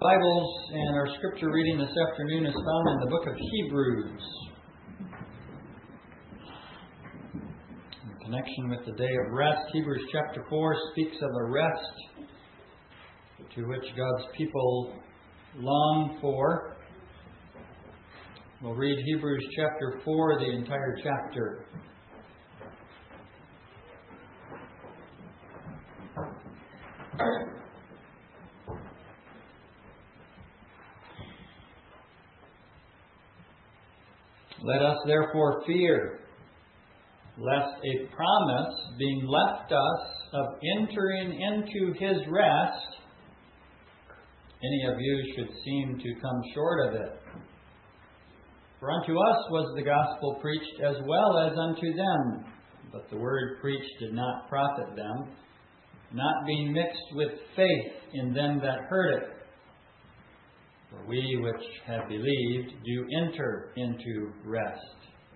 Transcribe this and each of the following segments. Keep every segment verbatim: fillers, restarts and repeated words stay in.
Bibles, and our scripture reading this afternoon is found in the book of Hebrews. In connection with the day of rest, Hebrews chapter four speaks of a rest to which God's people long for. We'll read Hebrews chapter four, the entire chapter. Let us therefore fear, lest a promise being left us of entering into His rest, any of you should seem to come short of it. For unto us was the gospel preached as well as unto them, but the word preached did not profit them, not being mixed with faith in them that heard it. For we which have believed do enter into rest.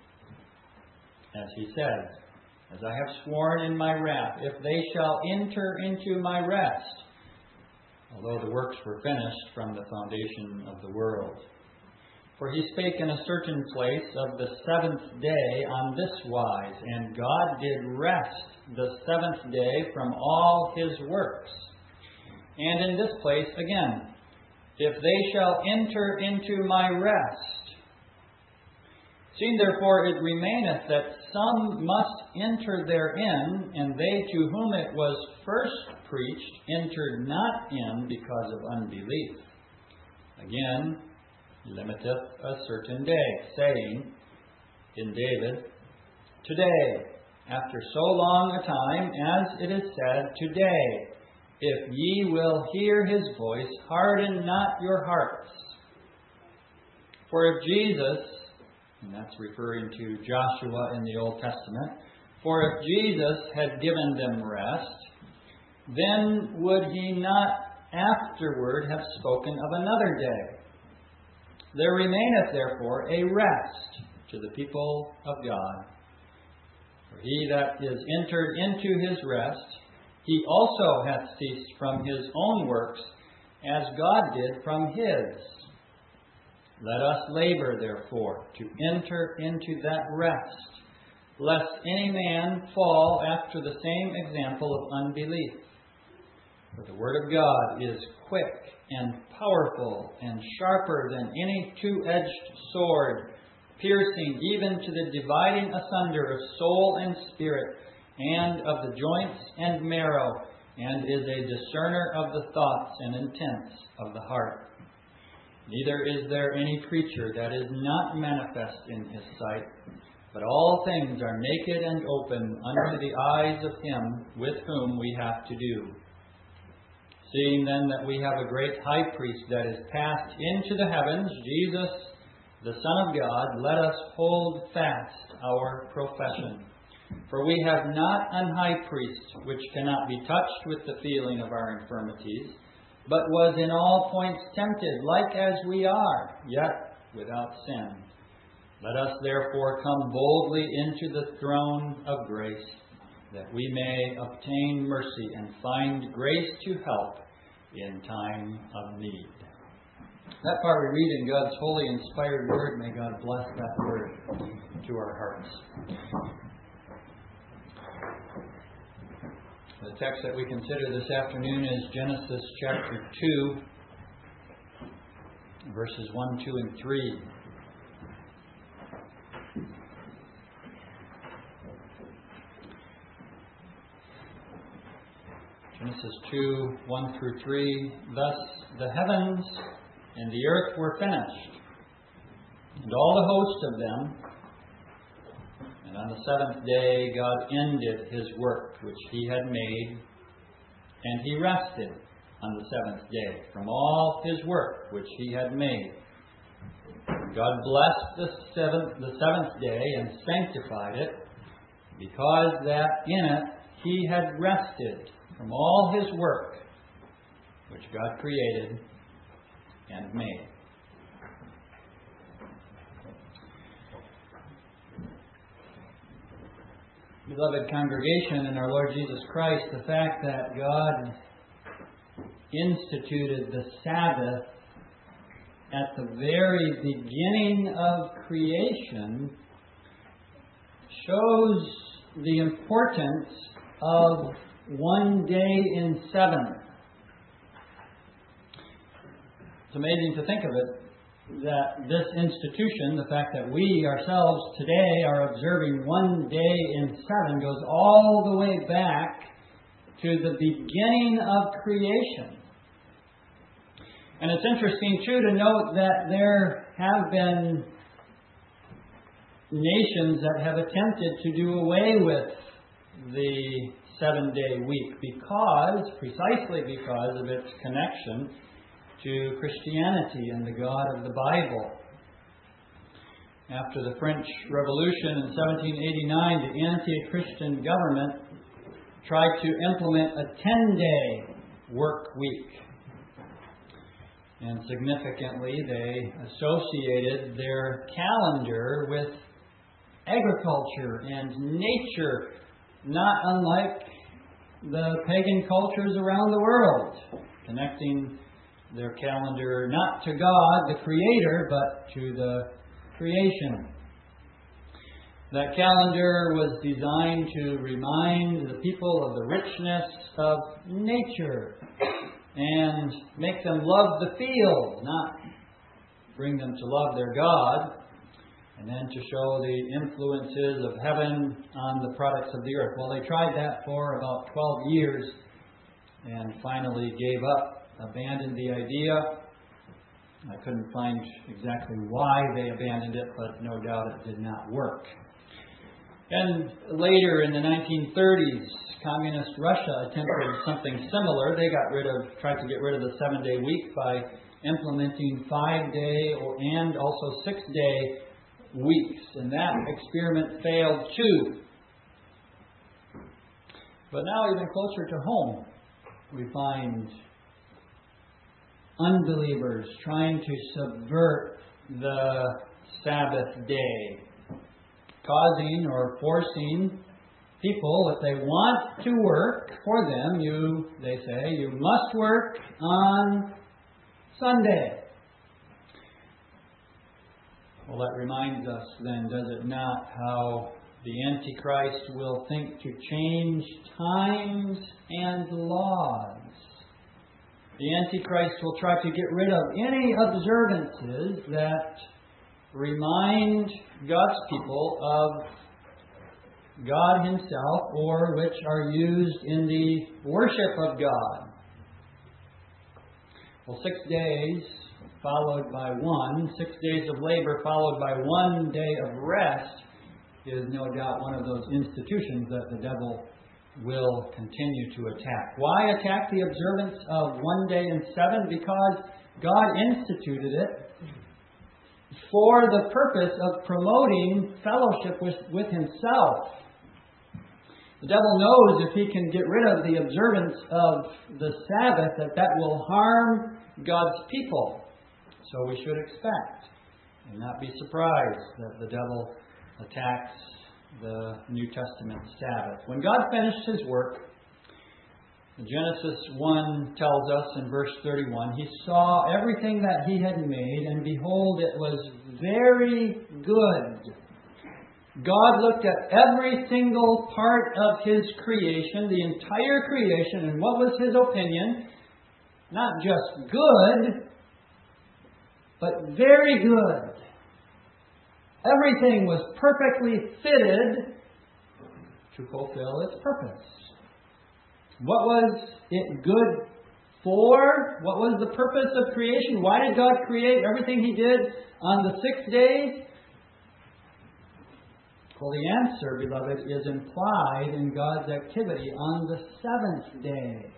As he says, as I have sworn in my wrath, if they shall enter into my rest, although the works were finished from the foundation of the world. For he spake in a certain place of the seventh day on this wise, and God did rest the seventh day from all His works. And in this place again, if they shall enter into my rest. Seeing therefore it remaineth that some must enter therein, and they to whom it was first preached entered not in because of unbelief. Again, He limiteth a certain day, saying in David, Today, after so long a time, as it is said, Today, if ye will hear His voice, harden not your hearts. For if Jesus, and that's referring to Joshua in the Old Testament, for if Jesus had given them rest, then would He not afterward have spoken of another day. There remaineth therefore a rest to the people of God. For he that is entered into his rest, he also hath ceased from his own works, as God did from His. Let us labor, therefore, to enter into that rest, lest any man fall after the same example of unbelief. For the Word of God is quick and powerful and sharper than any two-edged sword, piercing even to the dividing asunder of soul and spirit, and of the joints and marrow, and is a discerner of the thoughts and intents of the heart. Neither is there any creature that is not manifest in His sight, but all things are naked and open unto the eyes of Him with whom we have to do. Seeing then that we have a great high priest that is passed into the heavens, Jesus, the Son of God, let us hold fast our profession. For we have not an high priest which cannot be touched with the feeling of our infirmities, but was in all points tempted, like as we are, yet without sin. Let us therefore come boldly into the throne of grace, that we may obtain mercy and find grace to help in time of need. That part we read in God's holy inspired word. May God bless that word to our hearts. The text that we consider this afternoon is Genesis chapter two, verses one, two, and three. Genesis two, one through three. Thus the heavens and the earth were finished, and all the host of them. And on the seventh day God ended His work which He had made, and He rested on the seventh day from all His work which He had made. God blessed the seventh, the seventh day and sanctified it, because that in it He had rested from all His work which God created and made. Beloved congregation in our Lord Jesus Christ, the fact that God instituted the Sabbath at the very beginning of creation shows the importance of one day in seven. It's amazing to think of it, that this institution, the fact that we ourselves today are observing one day in seven, goes all the way back to the beginning of creation. And it's interesting, too, to note that there have been nations that have attempted to do away with the seven-day week because, precisely because of its connection to Christianity and the God of the Bible. After the French Revolution in seventeen eighty-nine, the anti-Christian government tried to implement a ten-day work week. And significantly, they associated their calendar with agriculture and nature, not unlike the pagan cultures around the world, connecting their calendar not to God, the Creator, but to the creation. That calendar was designed to remind the people of the richness of nature and make them love the field, not bring them to love their God, and then to show the influences of heaven on the products of the earth. Well, they tried that for about twelve years and finally gave up. Abandoned the idea. I couldn't find exactly why they abandoned it, but no doubt it did not work. And later in the nineteen thirties, Communist Russia attempted something similar. They got rid of, tried to get rid of the seven-day week by implementing five-day and also six-day weeks, and that experiment failed too. But now, even closer to home, we find unbelievers trying to subvert the Sabbath day, causing or forcing people, if they want to work for them, you, they say, you must work on Sunday. Well, that reminds us then, does it not, how the Antichrist will think to change times and laws. The Antichrist will try to get rid of any observances that remind God's people of God Himself, or which are used in the worship of God. Well, six days followed by one, six days of labor followed by one day of rest is no doubt one of those institutions that the devil will continue to attack. Why attack the observance of one day in seven? Because God instituted it for the purpose of promoting fellowship with, with Himself. The devil knows if he can get rid of the observance of the Sabbath, that that will harm God's people. So we should expect and not be surprised that the devil attacks the New Testament Sabbath. When God finished His work, Genesis one tells us in verse thirty-one, He saw everything that He had made, and behold, it was very good. God looked at every single part of His creation, the entire creation, and what was His opinion? Not just good, but very good. Everything was perfectly fitted to fulfill its purpose. What was it good for? What was the purpose of creation? Why did God create everything He did on the sixth day? Well, the answer, beloved, is implied in God's activity on the seventh day.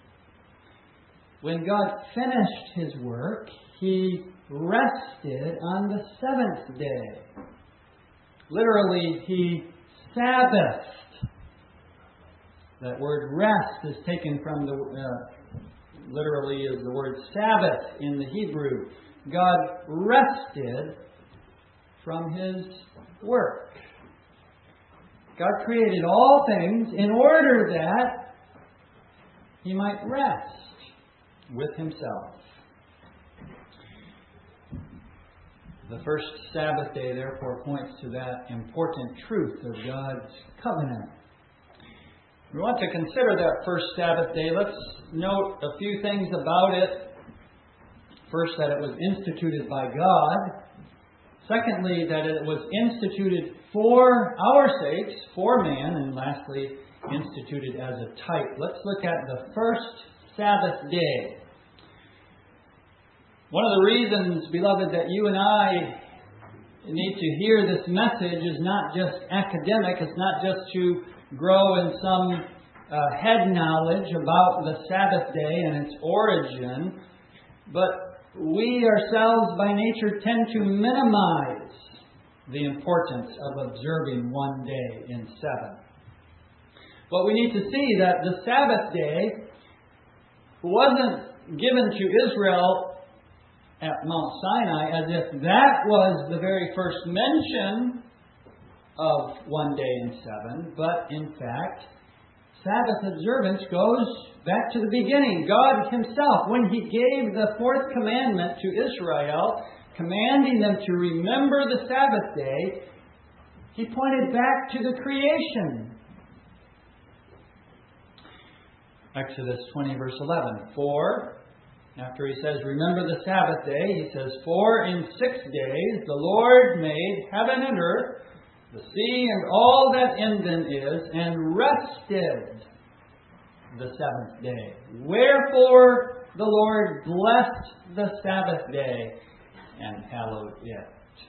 When God finished His work, He rested on the seventh day. Literally, He Sabbathed. That word rest is taken from the, uh, literally is the word Sabbath in the Hebrew. God rested from His work. God created all things in order that He might rest with Himself. The first Sabbath day, therefore, points to that important truth of God's covenant. We want to consider that first Sabbath day. Let's note a few things about it. First, that it was instituted by God. Secondly, that it was instituted for our sakes, for man. And lastly, instituted as a type. Let's look at the first Sabbath day. One of the reasons, beloved, that you and I need to hear this message is not just academic. It's not just to grow in some uh, head knowledge about the Sabbath day and its origin, but we ourselves by nature tend to minimize the importance of observing one day in seven. But we need to see that the Sabbath day wasn't given to Israel at Mount Sinai as if that was the very first mention of one day in seven, but in fact, Sabbath observance goes back to the beginning. God Himself, when He gave the fourth commandment to Israel, commanding them to remember the Sabbath day, He pointed back to the creation. Exodus twenty, verse eleven. For, after He says, remember the Sabbath day, He says, for in six days the Lord made heaven and earth, the sea and all that in them is, and rested the seventh day. Wherefore the Lord blessed the Sabbath day and hallowed it.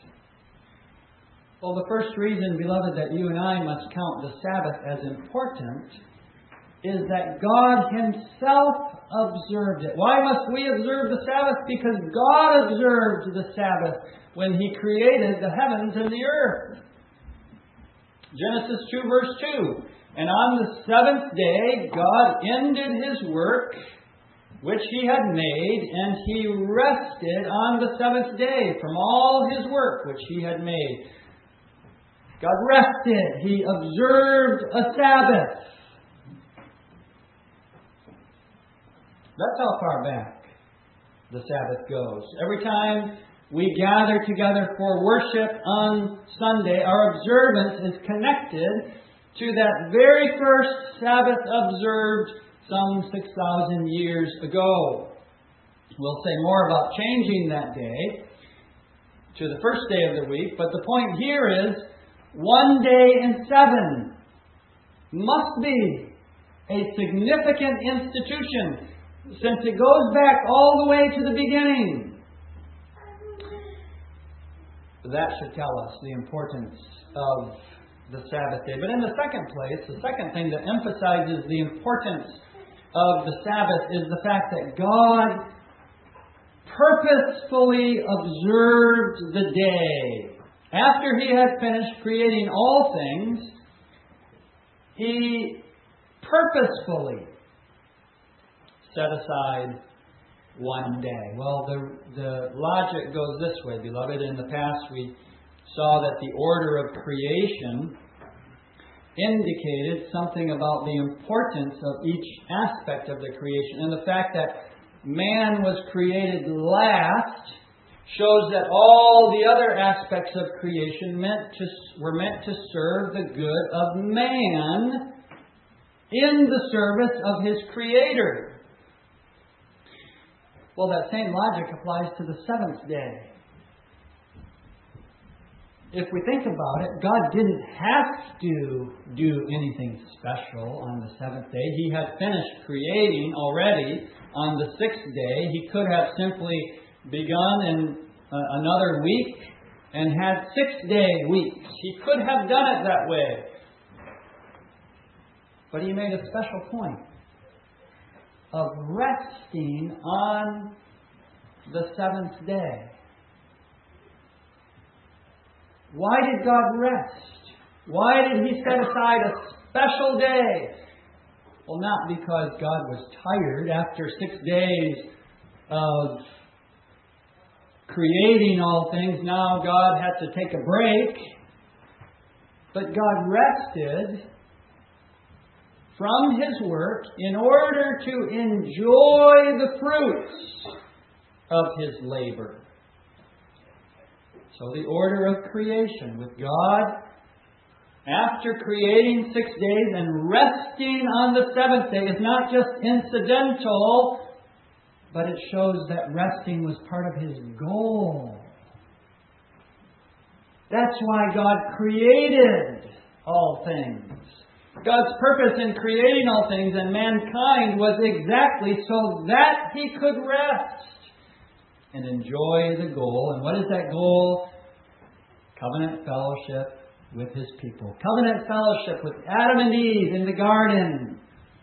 Well, the first reason, beloved, that you and I must count the Sabbath as important is that God Himself observed it. Why must we observe the Sabbath? Because God observed the Sabbath when He created the heavens and the earth. Genesis two, verse two. And on the seventh day, God ended His work which He had made, and He rested on the seventh day from all His work which He had made. God rested. He observed a Sabbath. That's how far back the Sabbath goes. Every time we gather together for worship on Sunday, our observance is connected to that very first Sabbath observed some six thousand years ago. We'll say more about changing that day to the first day of the week, but the point here is one day in seven must be a significant institution, since it goes back all the way to the beginning. That should tell us the importance of the Sabbath day. But in the second place, the second thing that emphasizes the importance of the Sabbath is the fact that God purposefully observed the day. After He had finished creating all things, He purposefully set aside one day. Well, the, the logic goes this way, beloved. In the past, we saw that the order of creation indicated something about the importance of each aspect of the creation. And the fact that man was created last shows that all the other aspects of creation meant to, were meant to serve the good of man in the service of his Creator. Well, that same logic applies to the seventh day. If we think about it, God didn't have to do anything special on the seventh day. He had finished creating already on the sixth day. He could have simply begun in uh, another week and had six-day weeks. He could have done it that way. But He made a special point of resting on the seventh day. Why did God rest? Why did He set aside a special day? Well, not because God was tired after six days of creating all things. Now God had to take a break. But God rested from His work in order to enjoy the fruits of His labor. So the order of creation with God, after creating six days and resting on the seventh day, is not just incidental, but it shows that resting was part of His goal. That's why God created all things. God's purpose in creating all things and mankind was exactly so that He could rest and enjoy the goal. And what is that goal? Covenant fellowship with His people. Covenant fellowship with Adam and Eve in the garden.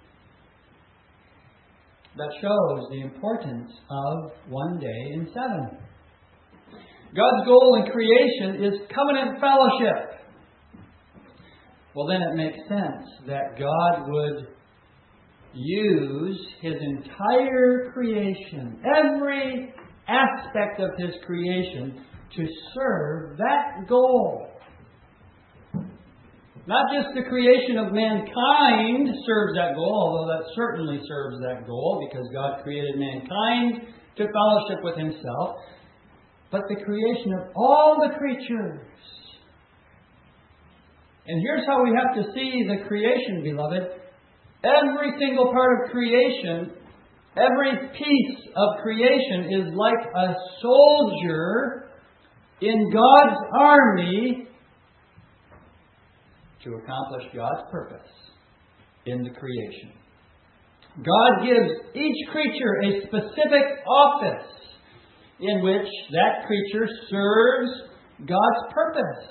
That shows the importance of one day in seven. God's goal in creation is covenant fellowship. Well, then it makes sense that God would use His entire creation, every aspect of His creation, to serve that goal. Not just the creation of mankind serves that goal, although that certainly serves that goal because God created mankind to fellowship with Himself, but the creation of all the creatures. And here's how we have to see the creation, beloved. Every single part of creation, every piece of creation is like a soldier in God's army to accomplish God's purpose in the creation. God gives each creature a specific office in which that creature serves God's purpose.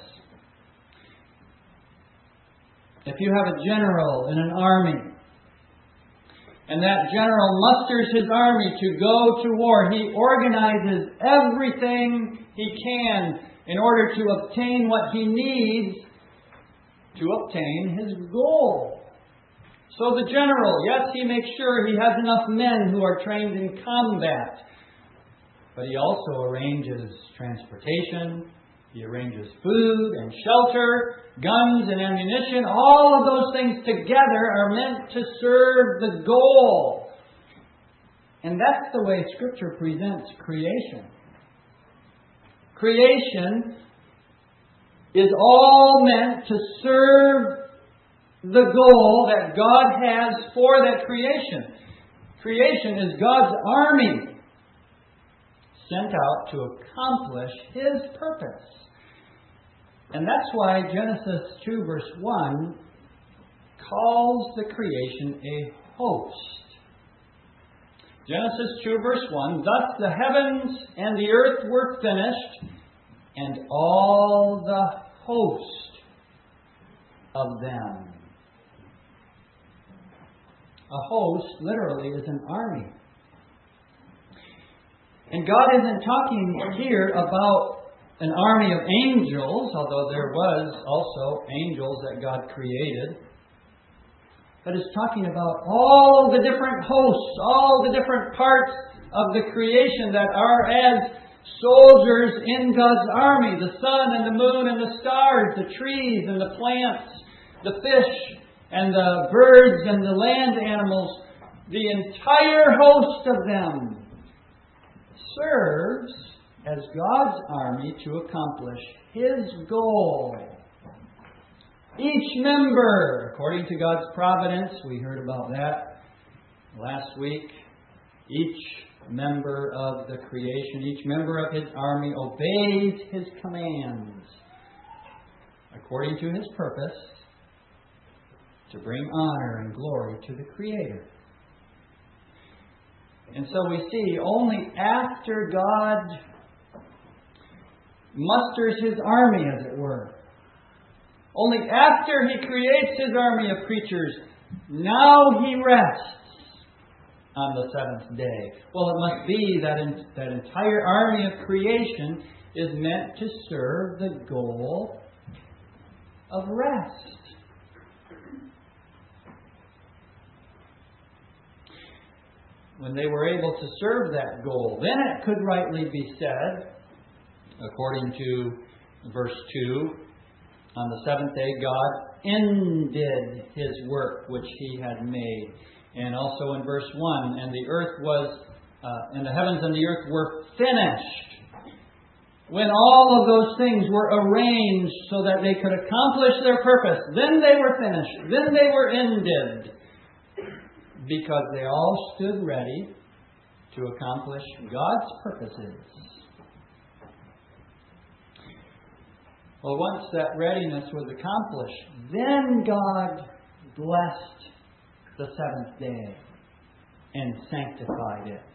If you have a general in an army, and that general musters his army to go to war, he organizes everything he can in order to obtain what he needs to obtain his goal. So the general, yes, he makes sure he has enough men who are trained in combat, but he also arranges transportation, he arranges food and shelter, guns and ammunition. All of those things together are meant to serve the goal. And that's the way Scripture presents creation. Creation is all meant to serve the goal that God has for that creation. Creation is God's army sent out to accomplish His purpose. And that's why Genesis two verse one calls the creation a host. Genesis two verse one, thus the heavens and the earth were finished, and all the host of them. A host literally is an army. And God isn't talking here about an army of angels, although there was also angels that God created. But it's talking about all the different hosts, all the different parts of the creation that are as soldiers in God's army. The sun and the moon and the stars, the trees and the plants, the fish and the birds and the land animals. The entire host of them serves as God's army to accomplish His goal. Each member, according to God's providence, we heard about that last week, each member of the creation, each member of His army obeys His commands according to His purpose to bring honor and glory to the Creator. And so we see only after God musters His army, as it were, only after He creates His army of creatures, now He rests on the seventh day. Well, it must be that in, that entire army of creation is meant to serve the goal of rest. When they were able to serve that goal, then it could rightly be said, according to verse two, on the seventh day God ended His work which He had made. And also in verse one, and the earth was, uh, and the heavens and the earth were finished. when all of those things were arranged so that they could accomplish their purpose, then they were finished. Then they were ended. Because they all stood ready to accomplish God's purposes. Well, once that readiness was accomplished, then God blessed the seventh day and sanctified it.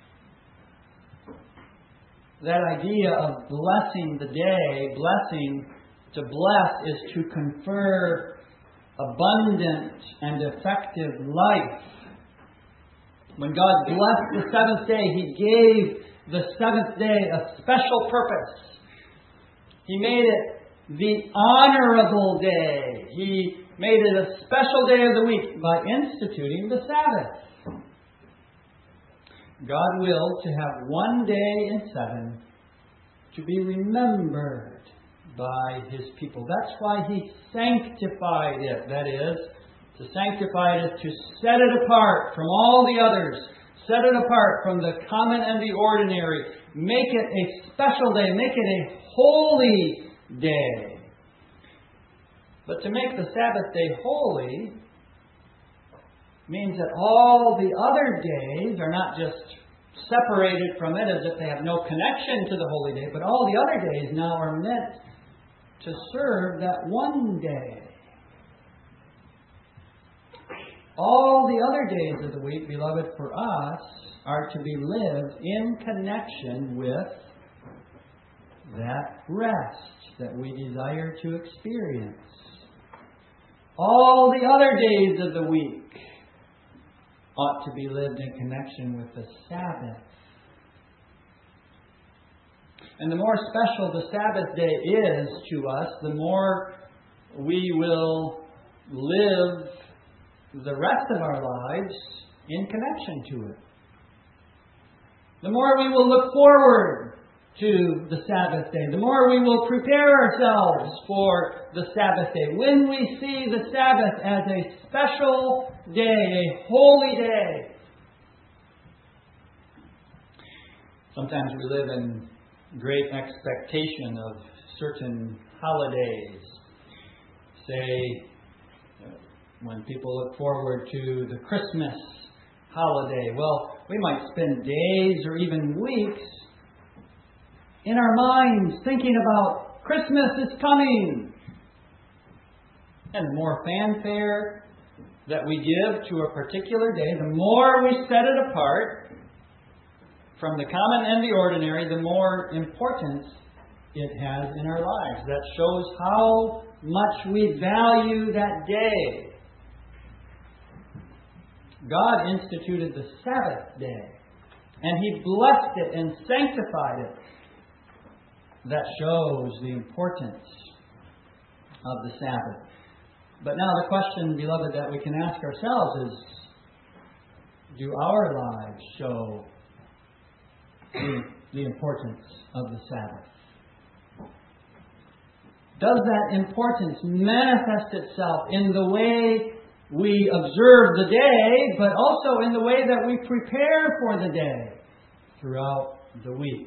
That idea of blessing the day, blessing, to bless is to confer abundant and effective life. When God blessed the seventh day, He gave the seventh day a special purpose. He made it the honorable day. He made it a special day of the week by instituting the Sabbath. God willed to have one day in seven to be remembered by His people. That's why He sanctified it. That is, to sanctify it is to set it apart from all the others. Set it apart from the common and the ordinary. Make it a special day. Make it a holy day. But to make the Sabbath day holy means that all the other days are not just separated from it as if they have no connection to the holy day, but all the other days now are meant to serve that one day. All the other days of the week, beloved, for us, are to be lived in connection with that rest that we desire to experience. All the other days of the week ought to be lived in connection with the Sabbath. And the more special the Sabbath day is to us, the more we will live the rest of our lives in connection to it. The more we will look forward to the Sabbath day, the more we will prepare ourselves for the Sabbath day. When we see the Sabbath as a special day, a holy day. Sometimes we live in great expectation of certain holidays. Say, when people look forward to the Christmas holiday, well, we might spend days or even weeks in our minds thinking about Christmas is coming. And the more fanfare that we give to a particular day, the more we set it apart from the common and the ordinary, the more importance it has in our lives. That shows how much we value that day. God instituted the Sabbath day, and He blessed it and sanctified it. That shows the importance of the Sabbath. But now the question, beloved, that we can ask ourselves is, do our lives show the, the importance of the Sabbath? Does that importance manifest itself in the way we observe the day, but also in the way that we prepare for the day throughout the week?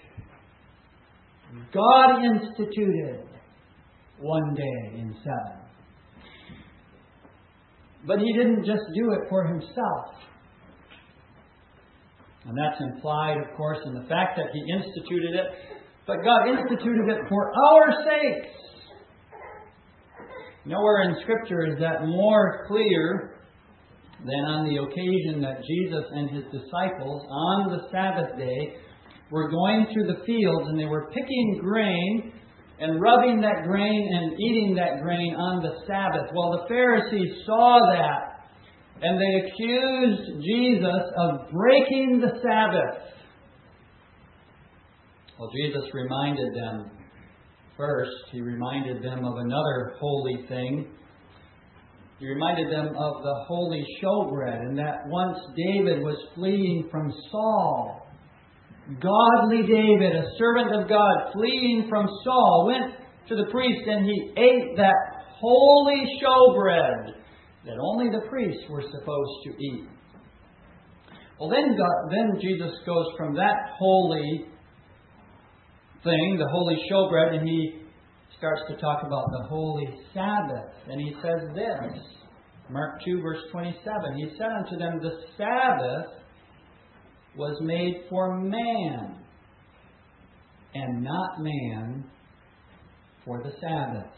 God instituted one day in seven. But He didn't just do it for Himself. And that's implied, of course, in the fact that He instituted it. But God instituted it for our sakes. Nowhere in Scripture is that more clear than on the occasion that Jesus and His disciples on the Sabbath day were going through the fields and they were picking grain and rubbing that grain and eating that grain on the Sabbath. Well, the Pharisees saw that and they accused Jesus of breaking the Sabbath. Well, Jesus reminded them. First, He reminded them of another holy thing. He reminded them of the holy showbread, and that once David was fleeing from Saul. Godly David, a servant of God, fleeing from Saul, went to the priest and he ate that holy showbread that only the priests were supposed to eat. Well, then, God, then Jesus goes from that holy thing, the holy showbread, and he starts to talk about the holy Sabbath. And he says this, Mark two, verse twenty-seven. He said unto them, the Sabbath was made for man, and not man for the Sabbath.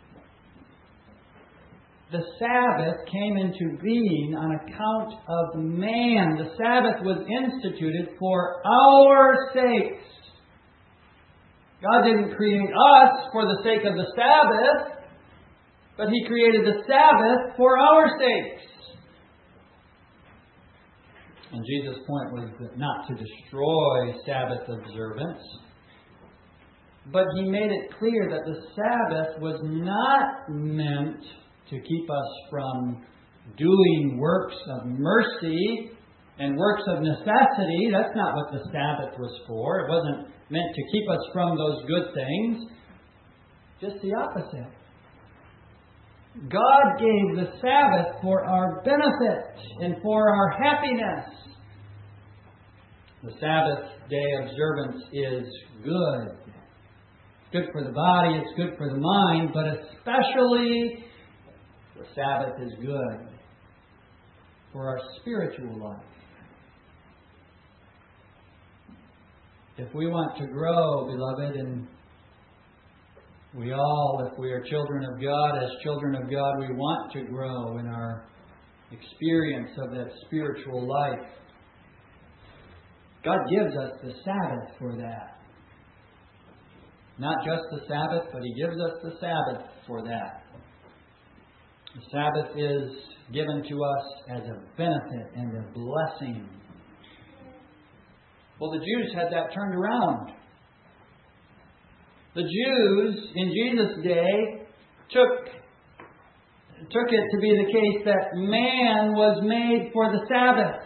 The Sabbath came into being on account of man. The Sabbath was instituted for our sakes. God didn't create us for the sake of the Sabbath, but He created the Sabbath for our sakes. And Jesus' point was that not to destroy Sabbath observance, but He made it clear that the Sabbath was not meant to keep us from doing works of mercy and works of necessity. That's not what the Sabbath was for. It wasn't meant to keep us from those good things. Just the opposite. God gave the Sabbath for our benefit and for our happiness. The Sabbath day observance is good. It's good for the body, it's good for the mind, but especially the Sabbath is good for our spiritual life. If we want to grow, beloved, and we all, if we are children of God, as children of God, we want to grow in our experience of that spiritual life. God gives us the Sabbath for that. Not just the Sabbath, but He gives us the Sabbath for that. The Sabbath is given to us as a benefit and a blessing. Well, the Jews had that turned around. The Jews in Jesus' day took, took it to be the case that man was made for the Sabbath.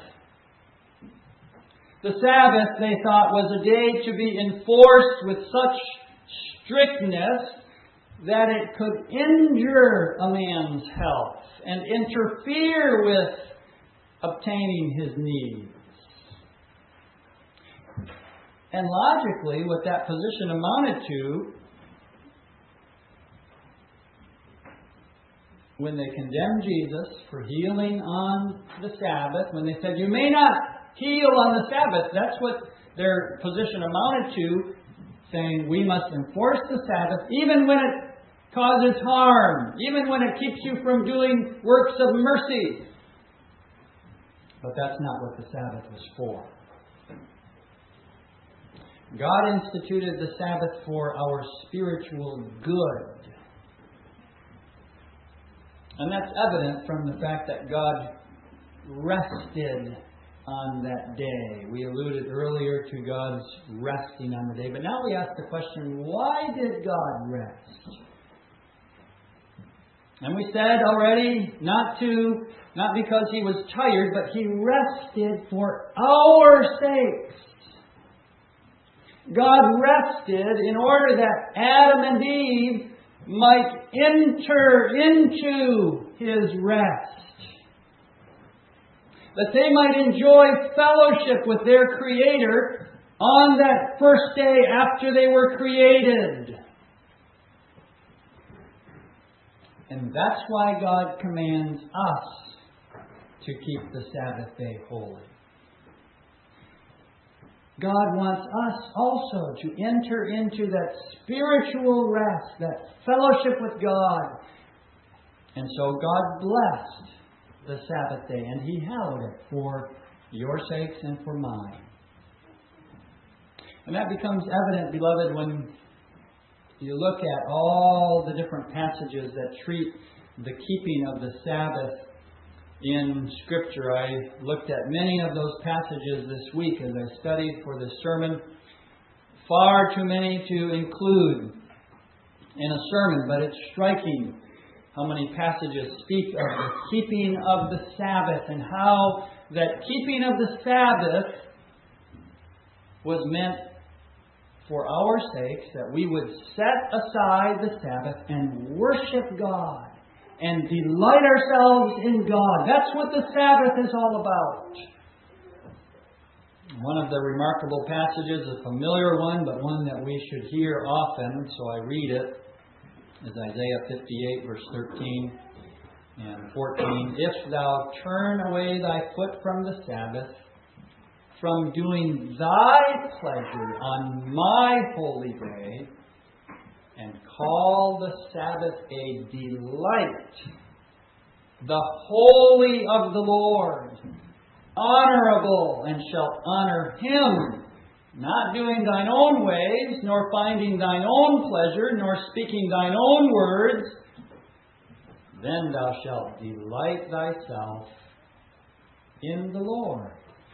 The Sabbath, they thought, was a day to be enforced with such strictness that it could injure a man's health and interfere with obtaining his needs. And logically, what that position amounted to, when they condemned Jesus for healing on the Sabbath, when they said, you may not heal on the Sabbath, that's what their position amounted to, saying we must enforce the Sabbath even when it causes harm, even when it keeps you from doing works of mercy. But that's not what the Sabbath was for. God instituted the Sabbath for our spiritual good. And that's evident from the fact that God rested on that day. We alluded earlier to God's resting on the day. But now we ask the question, why did God rest? And we said already, not to, not because He was tired, but He rested for our sakes. God rested in order that Adam and Eve might enter into His rest. That they might enjoy fellowship with their Creator on that first day after they were created. And that's why God commands us to keep the Sabbath day holy. God wants us also to enter into that spiritual rest, that fellowship with God. And so God blessed the Sabbath day, and He hallowed it for your sakes and for mine. And that becomes evident, beloved, when you look at all the different passages that treat the keeping of the Sabbath in Scripture. I looked at many of those passages this week as I studied for this sermon. Far too many to include in a sermon, but it's striking how many passages speak of the keeping of the Sabbath and how that keeping of the Sabbath was meant for our sakes, that we would set aside the Sabbath and worship God and delight ourselves in God. That's what the Sabbath is all about. One of the remarkable passages, a familiar one, but one that we should hear often, so I read it, is Isaiah fifty-eight, verse thirteen and fourteen. If thou turn away thy foot from the Sabbath, from doing thy pleasure on my holy day, and call the Sabbath a delight, the holy of the Lord, honorable, and shalt honor Him, not doing thine own ways, nor finding thine own pleasure, nor speaking thine own words, then thou shalt delight thyself in the Lord.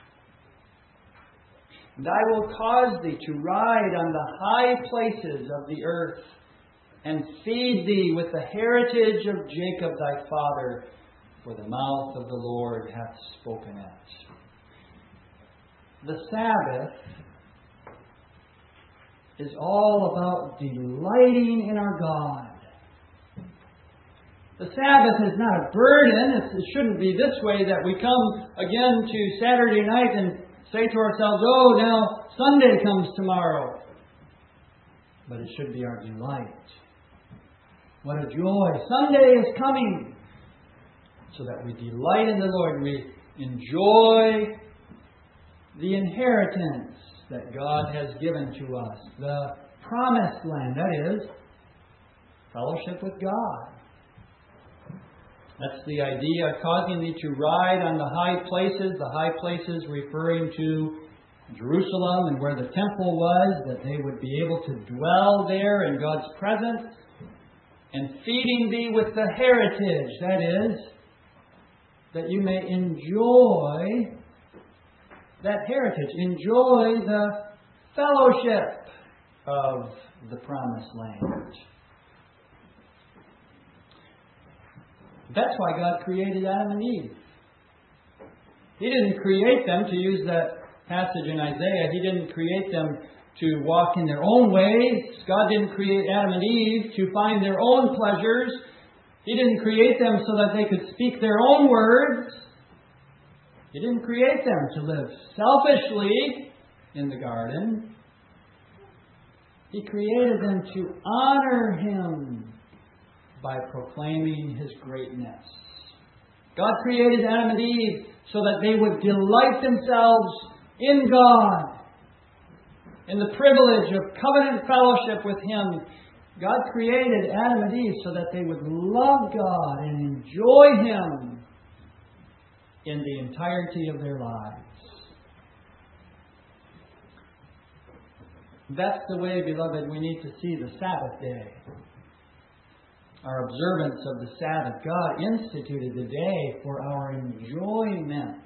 And I will cause thee to ride on the high places of the earth, and feed thee with the heritage of Jacob thy father, for the mouth of the Lord hath spoken it. The Sabbath is all about delighting in our God. The Sabbath is not a burden. It shouldn't be this way that we come again to Saturday night and say to ourselves, oh, now Sunday comes tomorrow. But it should be our delight. What a joy. Sunday is coming. So that we delight in the Lord. We enjoy the inheritance that God has given to us. The promised land. That is, fellowship with God. That's the idea, causing thee to ride on the high places. The high places referring to Jerusalem and where the temple was, that they would be able to dwell there in God's presence. And feeding thee with the heritage, that is, that you may enjoy that heritage. Enjoy the fellowship of the promised land. That's why God created Adam and Eve. He didn't create them, to use that passage in Isaiah, He didn't create them to walk in their own ways. God didn't create Adam and Eve to find their own pleasures. He didn't create them so that they could speak their own words. He didn't create them to live selfishly in the garden. He created them to honor Him by proclaiming His greatness. God created Adam and Eve so that they would delight themselves in God, in the privilege of covenant fellowship with Him. God created Adam and Eve so that they would love God and enjoy Him in the entirety of their lives. That's the way, beloved, we need to see the Sabbath day. Our observance of the Sabbath. God instituted the day for our enjoyment.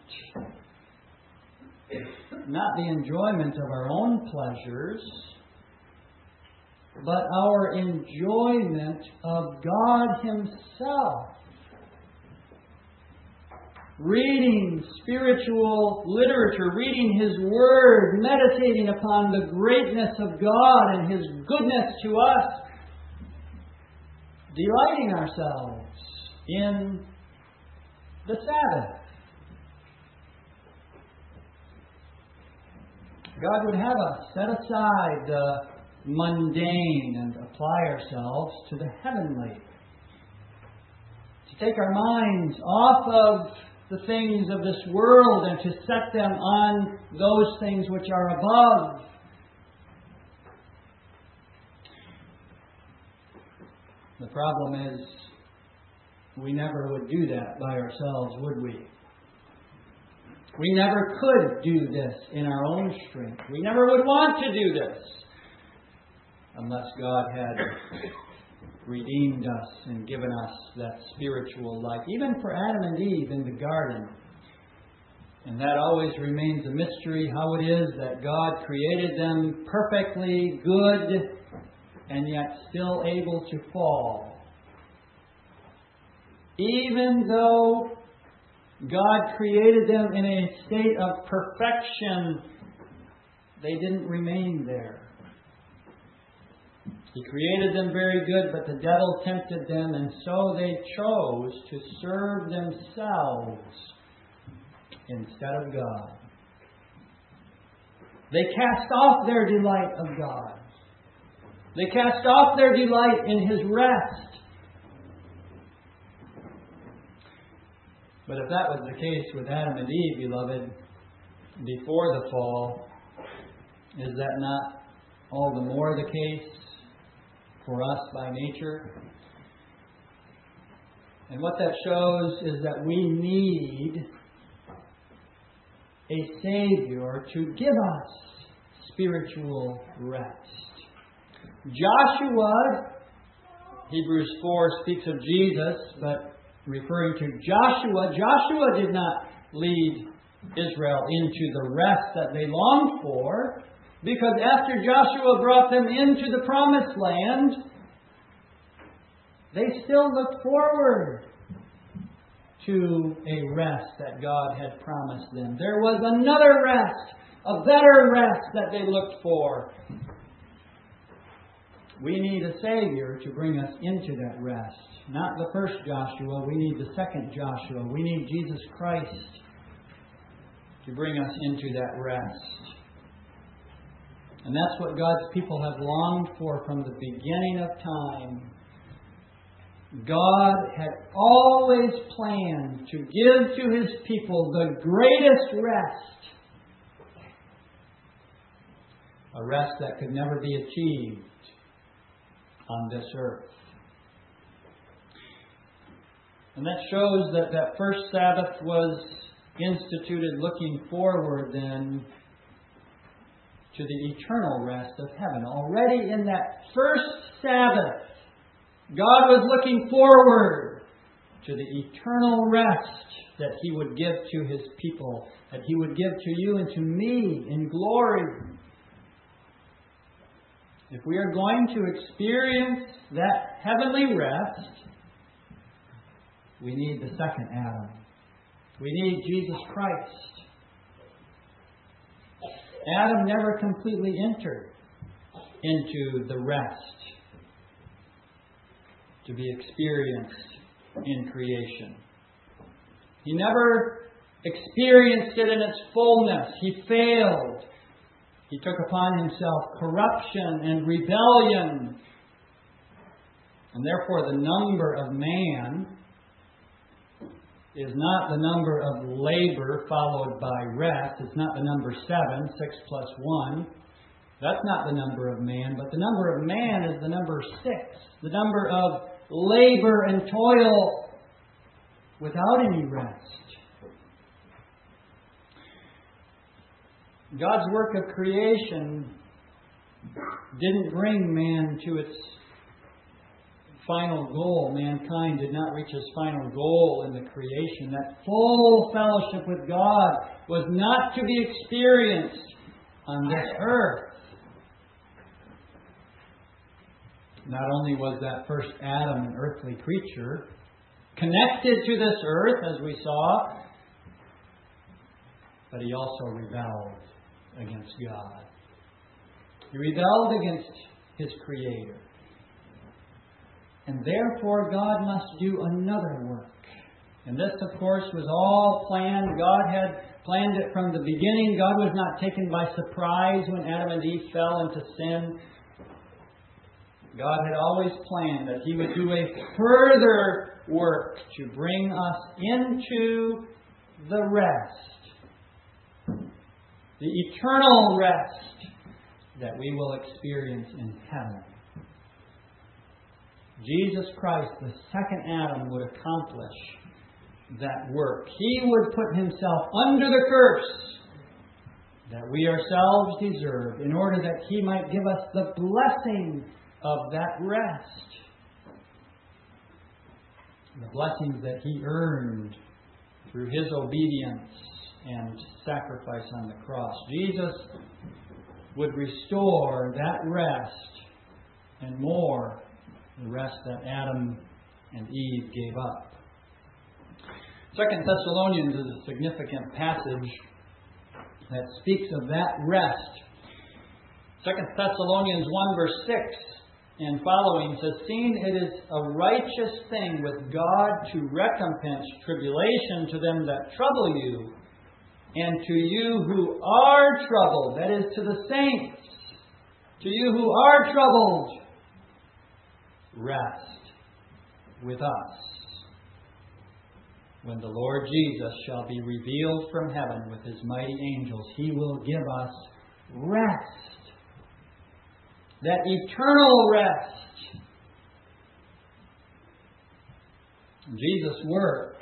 Not the enjoyment of our own pleasures, but our enjoyment of God Himself. Reading spiritual literature, reading His Word, meditating upon the greatness of God and His goodness to us, delighting ourselves in the Sabbath. God would have us set aside the mundane and apply ourselves to the heavenly. To take our minds off of the things of this world and to set them on those things which are above. The problem is, we never would do that by ourselves, would we? We never could do this in our own strength. We never would want to do this unless God had redeemed us and given us that spiritual life. Even for Adam and Eve in the garden. And that always remains a mystery, how it is that God created them perfectly good and yet still able to fall. Even though God created them in a state of perfection, they didn't remain there. He created them very good, but the devil tempted them, and so they chose to serve themselves instead of God. They cast off their delight of God. They cast off their delight in His rest. But if that was the case with Adam and Eve, beloved, before the fall, is that not all the more the case for us by nature? And what that shows is that we need a Savior to give us spiritual rest. Joshua, Hebrews four speaks of Jesus, but referring to Joshua, Joshua did not lead Israel into the rest that they longed for, because after Joshua brought them into the promised land, they still looked forward to a rest that God had promised them. There was another rest, a better rest that they looked for. We need a Savior to bring us into that rest. Not the first Joshua, we need the second Joshua. We need Jesus Christ to bring us into that rest. And that's what God's people have longed for from the beginning of time. God had always planned to give to His people the greatest rest. A rest that could never be achieved on this earth. And that shows that that first Sabbath was instituted looking forward then to the eternal rest of heaven. Already in that first Sabbath, God was looking forward to the eternal rest that He would give to His people, that He would give to you and to me in glory. If we are going to experience that heavenly rest, we need the second Adam. We need Jesus Christ. Adam never completely entered into the rest to be experienced in creation. He never experienced it in its fullness. He failed. He took upon Himself corruption and rebellion. And therefore the number of man is not the number of labor followed by rest. It's not the number seven, six plus one. That's not the number of man, but the number of man is the number six. The number of labor and toil without any rest. God's work of creation didn't bring man to its final goal. Mankind did not reach its final goal in the creation. That full fellowship with God was not to be experienced on this earth. Not only was that first Adam an earthly creature, connected to this earth, as we saw, but he also rebelled against God. He rebelled against His Creator. And therefore God must do another work. And this, of course, was all planned. God had planned it from the beginning. God was not taken by surprise when Adam and Eve fell into sin. God had always planned that He would do a further work to bring us into the rest. The eternal rest that we will experience in heaven. Jesus Christ, the second Adam, would accomplish that work. He would put Himself under the curse that we ourselves deserve in order that He might give us the blessing of that rest. The blessings that He earned through His obedience and sacrifice on the cross. Jesus would restore that rest and more, the rest that Adam and Eve gave up. Second Thessalonians is a significant passage that speaks of that rest. Second Thessalonians one verse six and following says, "Seeing it is a righteous thing with God to recompense tribulation to them that trouble you, And to you who are troubled, that is to the saints, to you who are troubled, rest with us. When the Lord Jesus shall be revealed from heaven with His mighty angels, He will give us rest. That eternal rest. Jesus' work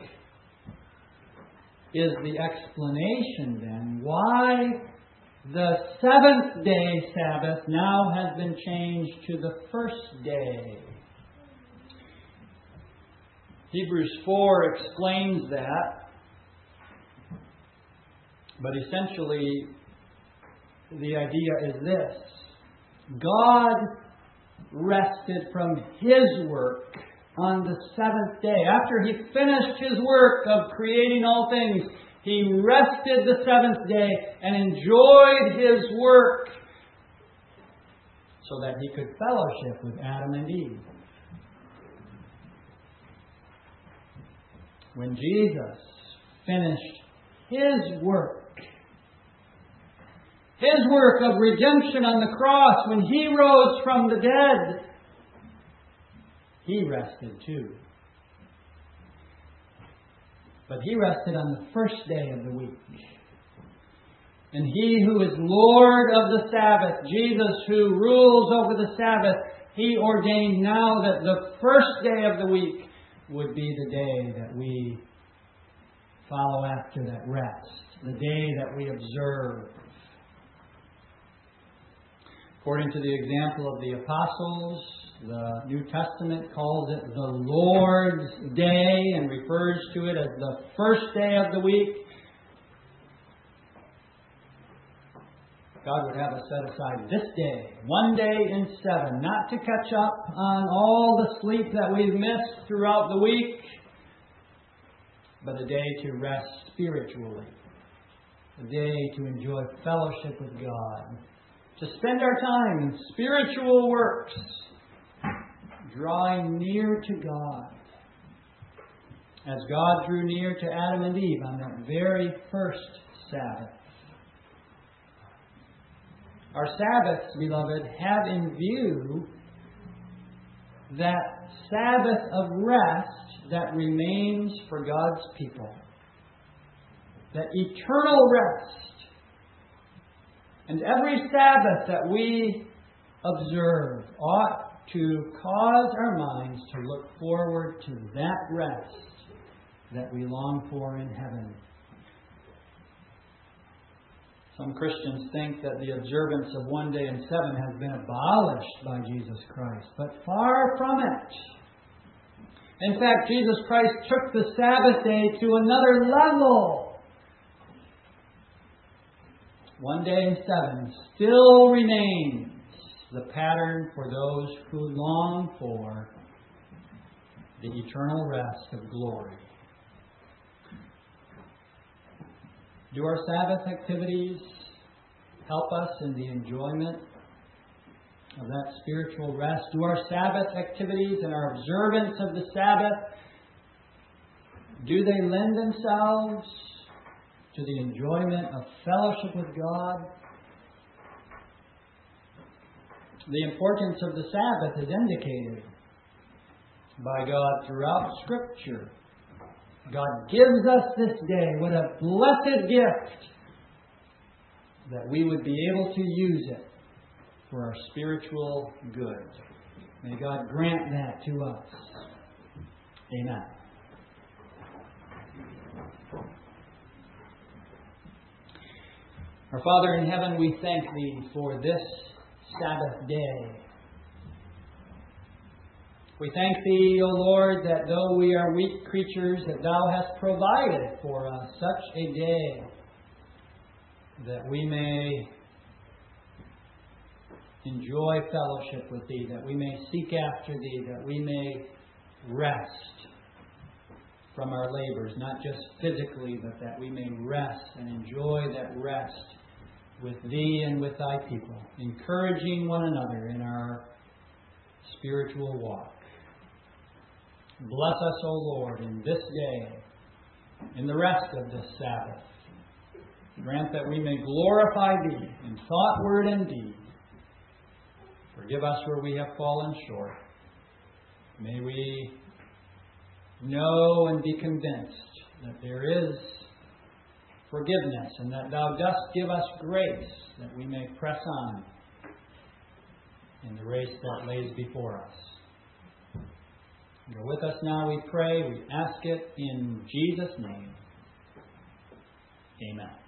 is the explanation then why the seventh day Sabbath now has been changed to the first day. Hebrews four explains that, but essentially the idea is this. God rested from His work on the seventh day. After He finished His work of creating all things, He rested the seventh day and enjoyed His work so that He could fellowship with Adam and Eve. When Jesus finished His work, His work of redemption on the cross, when He rose from the dead, He rested too. But He rested on the first day of the week. And He who is Lord of the Sabbath, Jesus who rules over the Sabbath, He ordained now that the first day of the week would be the day that we follow after that rest, the day that we observe. According to the example of the apostles, the New Testament calls it the Lord's Day and refers to it as the first day of the week. God would have us set aside this day, one day in seven, not to catch up on all the sleep that we've missed throughout the week, but a day to rest spiritually, a day to enjoy fellowship with God, to spend our time in spiritual works, drawing near to God, as God drew near to Adam and Eve on that very first Sabbath. Our Sabbaths, beloved, have in view that Sabbath of rest that remains for God's people. That eternal rest. And every Sabbath that we observe ought to cause our minds to look forward to that rest that we long for in heaven. Some Christians think that the observance of one day in seven has been abolished by Jesus Christ, but far from it. In fact, Jesus Christ took the Sabbath day to another level. One day in seven still remains the pattern for those who long for the eternal rest of glory. Do our Sabbath activities help us in the enjoyment of that spiritual rest? Do our Sabbath activities and our observance of the Sabbath, do they lend themselves to the enjoyment of fellowship with God? The importance of the Sabbath is indicated by God throughout Scripture. God gives us this day. What a blessed gift that we would be able to use it for our spiritual good. May God grant that to us. Amen. Our Father in heaven, we thank Thee for this Sabbath day. We thank Thee, O Lord, that though we are weak creatures, that Thou hast provided for us such a day that we may enjoy fellowship with Thee, that we may seek after Thee, that we may rest from our labors, not just physically, but that we may rest and enjoy that rest with Thee and with Thy people, encouraging one another in our spiritual walk. Bless us, O Lord, in this day, in the rest of this Sabbath. Grant that we may glorify Thee in thought, word, and deed. Forgive us where we have fallen short. May we know and be convinced that there is forgiveness and that Thou dost give us grace that we may press on in the race that lays before us. Go with us now, we pray. We ask it in Jesus' name. Amen.